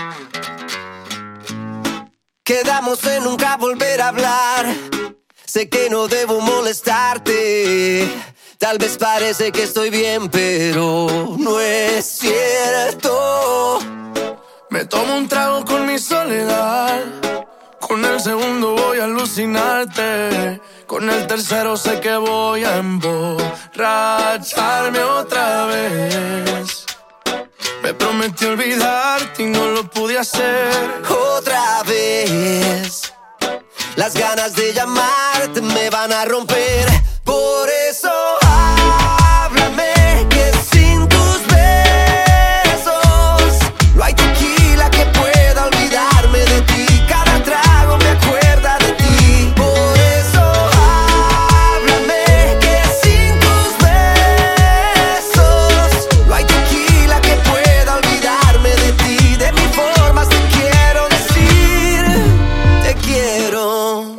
Quedamos en nunca volver a hablar. Sé que no debo molestarte. Tal vez parece que estoy bien, pero no es cierto. Me tomo un trago con mi soledad. Con el segundo voy a alucinarte. Con el tercero sé que voy a emborracharme otra vez. Me prometí olvidarte y no lo pude hacer. Otra vez. Las ganas de llamarte me van a romper. Por eso háblame, que sin tus besos no hay tequila que pueda olvidarme de ti. Cada trago me acuerda de ti. Por eso háblame, que sin tus besos no hay tequila que pueda olvidarme de ti. De mil formas te quiero decir, te quiero.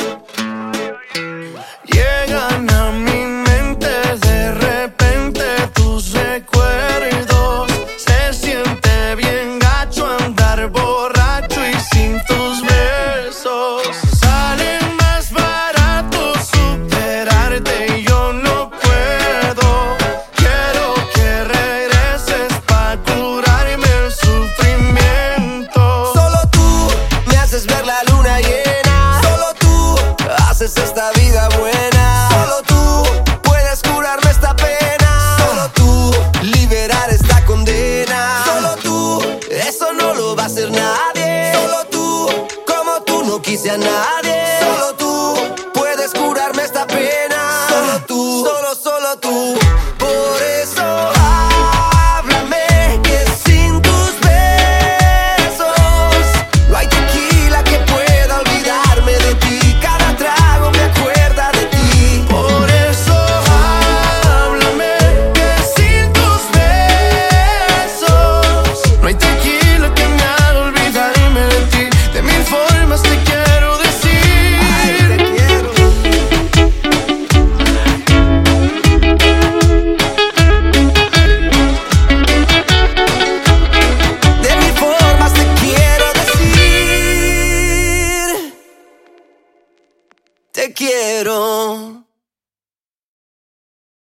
Llegan a mi mente de repente tus recuerdos. Se siente bien gacho andar borracho y sin tus besos. Sale más barato superarte y yo no puedo. Quiero que regreses pa' curarme el sufrimiento. Solo tú me haces ver la luna llena. Solo tú haces esta vida buena. Solo tú puedes curarme esta pena. Solo tú liberar esta condena. Solo tú, eso no lo va a hacer nadie. Solo tú, como tú no quise a nadie.